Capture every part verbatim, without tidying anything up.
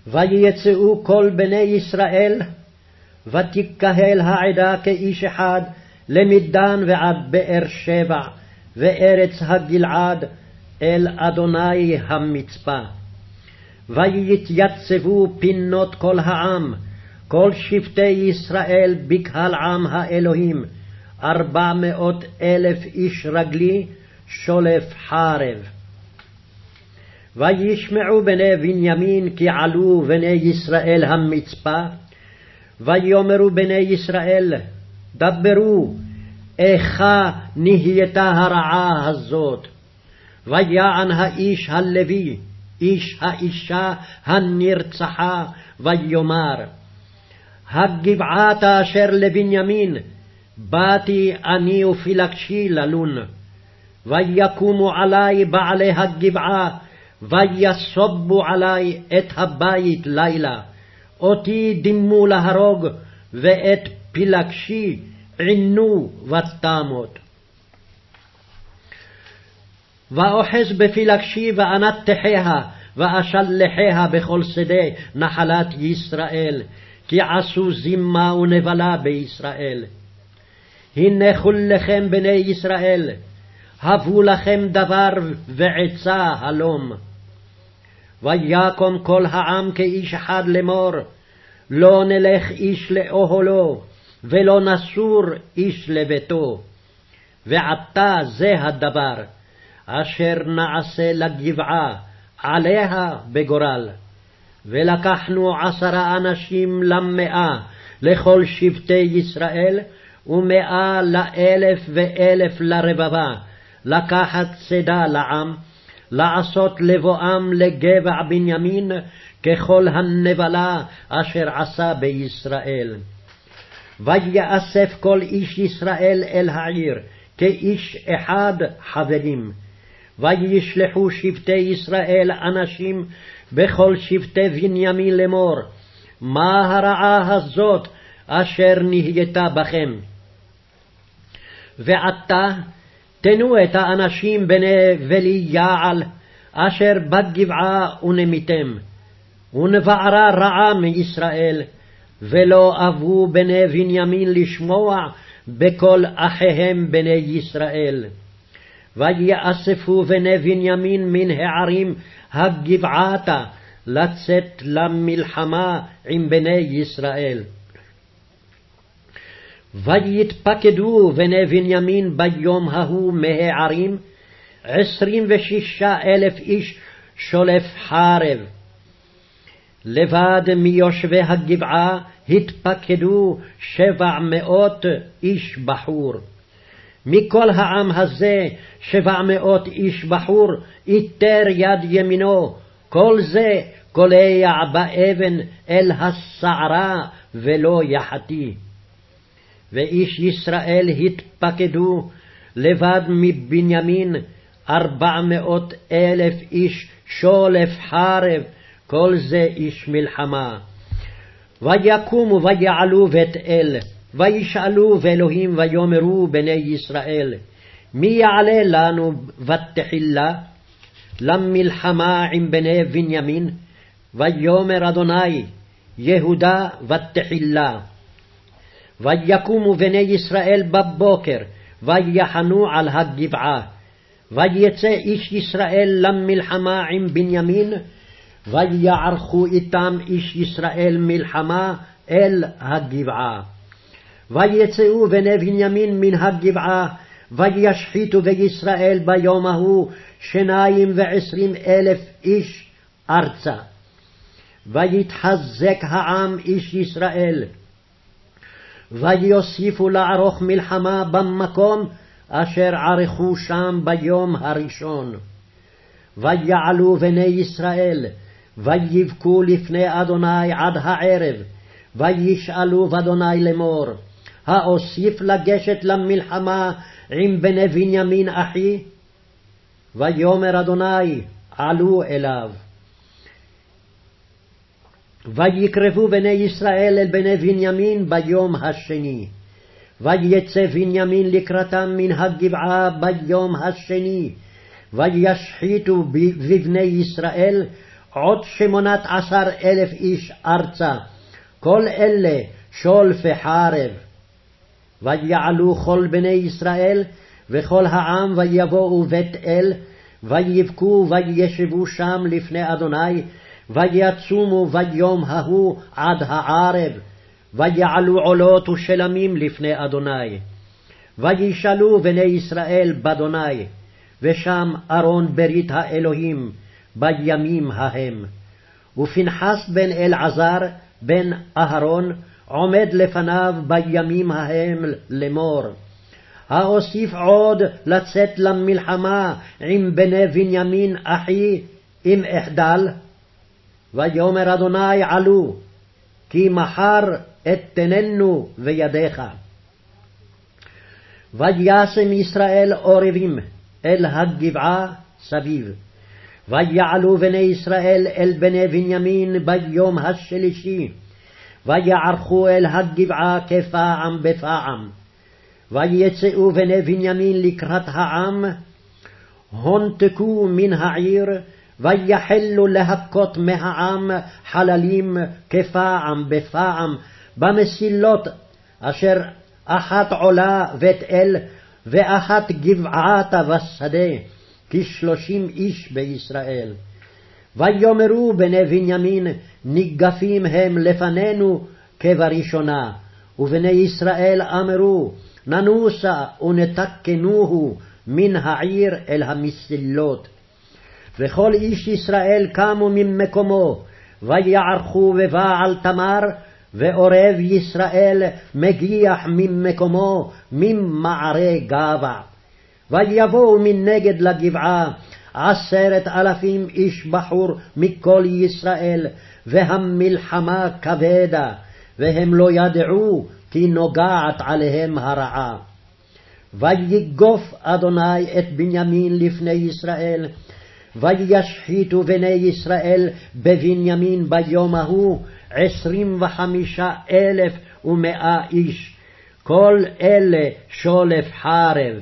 ויצאו כל בני ישראל, ותקהל העדה כאיש אחד, למדן ועד באר שבע, וארץ הגלעד, אל אדוני המצפה. ויתייצבו פינות כל העם, כל שבטי ישראל בקהל עם האלוהים, ארבע מאות אלף איש רגלי, שולף חרב. וישמעו בני בנימין כי עלו בני ישראל המצפה, ויאמרו בני ישראל, דברו, איכה נהייתה הרעה הזאת. ויען האיש הלוי, איש האישה הנרצחה, ויאמר, הגבעת אשר לבנימין, באתי אני ופילגשי ללון. ויקומו עלי בעלי הגבעה, ויסובו עלי את הבית לילה. אותי דימו להרוג, ואת פילגשי עינו ותמות. ואוחז בפילגשי ואנתחיה, ואשלחיה בכל שדה נחלת ישראל, כי עשו זימה ונבלה בישראל. הנה כולכם בני ישראל, הבו לכם דבר ועצה הלום. ויקום כל העם כאיש אחד לאמור, לא נלך איש לאוהלו, ולא נסור איש לביתו. ועתה זה הדבר, אשר נעשה לגבעה, עליה בגורל. ולקחנו עשרה אנשים למאה, לכל שבטי ישראל, ומאה לאלף ואלף לרבבה, לקחת צדה לעם, לעשות לבואם לגבע בנימין, ככל הנבלה אשר עשה בישראל. ויאסף כל איש ישראל אל העיר, כאיש אחד חברים. וישלחו שבטי ישראל אנשים בכל שבטי בנימין לאמור, מה הרעה הזאת אשר נהייתה בכם? ועתה תנו את האנשים בני בלי יעל, אשר בגבעה ונמיתם, ונבערה רעה מישראל, ולא אבו בני בנימין לשמוע בכל אחיהם בני ישראל. ויאספו בני בנימין מן הערים הגבעתה, לצאת למלחמה עם בני ישראל. ויתפקדו בני בנימין ביום ההוא מהערים, עשרים ושישה אלף איש שולף חרב. לבד מיושבי הגבעה התפקדו שבע מאות איש בחור. מכל העם הזה שבע מאות איש בחור איתר יד ימינו, כל זה קולע באבן אל הסערה ולא יחתי. ואיש ישראל התפקדו לבד מבנימין ארבע מאות אלף איש שולף חרב, כל זה איש מלחמה. ויקומו ויעלו בית אל, וישאלו באלוהים ויאמרו בני ישראל, מי יעלה לנו ותחילה למלחמה עם בני בנימין? ויאמר אדוני, יהודה ותחילה. ויקומו בני ישראל בבוקר, ויחנו על הגבעה. ויצא איש ישראל למלחמה עם בנימין, ויערכו איתם איש ישראל מלחמה אל הגבעה. ויצאו בני בנימין מן הגבעה, וישחיתו בישראל ביום ההוא שניים ועשרים אלף איש ארצה. ויתחזק העם איש ישראל, ויוסיפו לערוך מלחמה במקום אשר ערכו שם ביום הראשון. ויעלו בני ישראל, ויבכו לפני אדוני עד הערב, וישאלו באדוני לאמור, האוסיף לגשת למלחמה עם בני בנימין אחי? ויאמר אדוני, עלו אליו. ויקרבו בני ישראל אל בני בנימין ביום השני. ויצא בנימין לקראתם מן הגבעה ביום השני, וישחיתו בבני ישראל עוד שמונת עשר אלף איש ארצה, כל אלה שולפי חרב. ויעלו כל בני ישראל וכל העם ויבואו בית אל, ויבכו וישבו שם לפני אדוני, ויצומו ביום ההוא עד הערב, ויעלו עולות ושלמים לפני אדוני. וישאלו בני ישראל באדוני, ושם ארון ברית האלוהים בימים ההם. ופנחס בן אלעזר בן אהרון עומד לפניו בימים ההם לאמור, האוסיף עוד לצאת למלחמה עם בני בנימין אחי אם אחדל? ויאמר אדוני עלו, כי מחר אתננו בידיך. וישם ישראל עורבים אל הגבעה סביב. ויעלו בני ישראל אל בני בנימין ביום השלישי, ויערכו אל הגבעה כפעם בפעם. ויצאו בני בנימין לקראת העם, הונתקו מן העיר, ויחלו להכות מהעם חללים כפעם בפעם במסילות, אשר אחת עולה בית אל, ואחת גבעתה בשדה, כשלושים איש בישראל. ויאמרו בני בנימין, ניגפים הם לפנינו כבראשונה. ובני ישראל אמרו, ננוסה ונתקנוהו מן העיר אל המסילות. וכל איש ישראל קמו ממקומו, ויערכו בבעל תמר, ועורב ישראל מגיח ממקומו ממערי גבע. ויבואו מנגד לגבעה עשרת אלפים איש בחור מכל ישראל, והמלחמה כבדה, והם לא ידעו כי נוגעת עליהם הרעה. ויגוף אדוני את בנימין לפני ישראל, וישחיתו בני ישראל בבנימין ביום ההוא עשרים וחמישה אלף ומאה איש, כל אלה שולף חרב.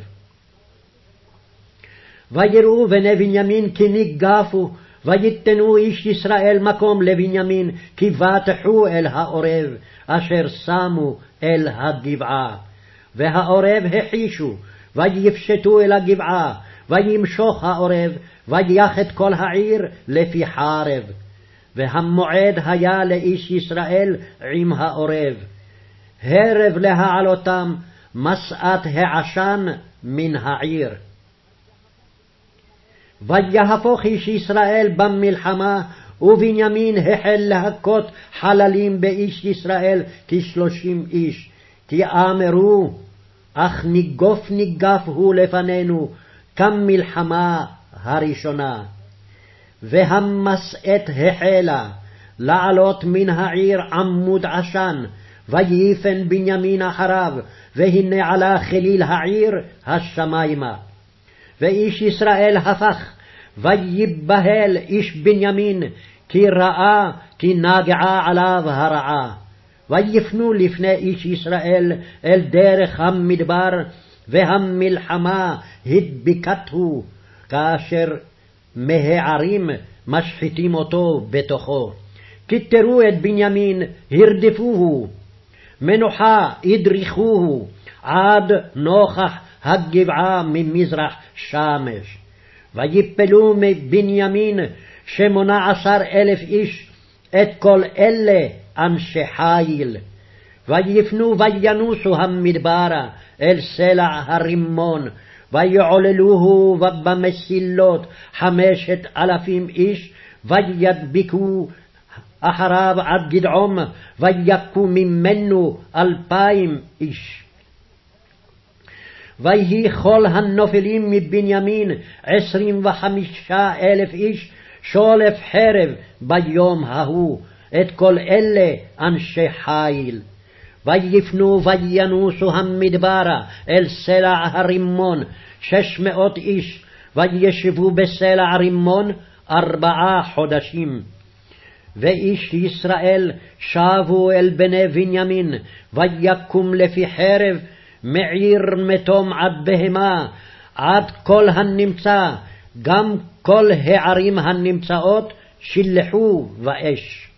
ויראו בני בנימין כי ניגפו, ויתנו איש ישראל מקום לבנימין, כי בטחו אל העורב אשר שמו אל הגבעה. והעורב החישו, ויפשטו אל הגבעה, וימשוך העורב, ויח את כל העיר לפי חרב. והמועד היה לאיש ישראל עם העורב, הרב להעלותם, מסעת העשן מן העיר. ויהפוך איש ישראל במלחמה, ובנימין החל להכות חללים באיש ישראל כשלושים איש, כי אמרו, אך ניגוף ניגף הוא לפנינו, כמלחמה הראשונה. והמסעת החלה לעלות מן העיר עמוד עשן, ויפן בנימין אחריו, והנה עלה חליל העיר השמיימה. ואיש ישראל הפך, ויבהל איש בנימין, כי ראה כי נגעה עליו הרעה. ויפנו לפני איש ישראל אל דרך המדבר, והמלחמה הדביקתהו, כאשר מהערים משחיתים אותו בתוכו. כתרו את בנימין, הרדפוהו, מנוחה הדריכוהו, עד נוכח הגבעה ממזרח שמש. ויפלו מבנימין שמונה עשר אלף איש, את כל אלה אנשי חיל. ויפנו וינוסו המדברה אל סלע הרימון, ויעוללוהו במסילות חמשת אלפים איש, וידביקו אחריו עד גדעום, ויכו ממנו אלפיים איש. ויהי כל הנופלים מבנימין עשרים וחמישה אלף איש, שולף חרב ביום ההוא, את כל אלה אנשי חיל. ויפנו וינוסו המדברה אל סלע הרימון שש מאות איש, וישבו בסלע הרימון ארבעה חודשים. ואיש ישראל שבו אל בני בנימין, ויקום לפי חרב מעיר מתום עד בהמה, עד כל הנמצא, גם כל הערים הנמצאות שלחו באש.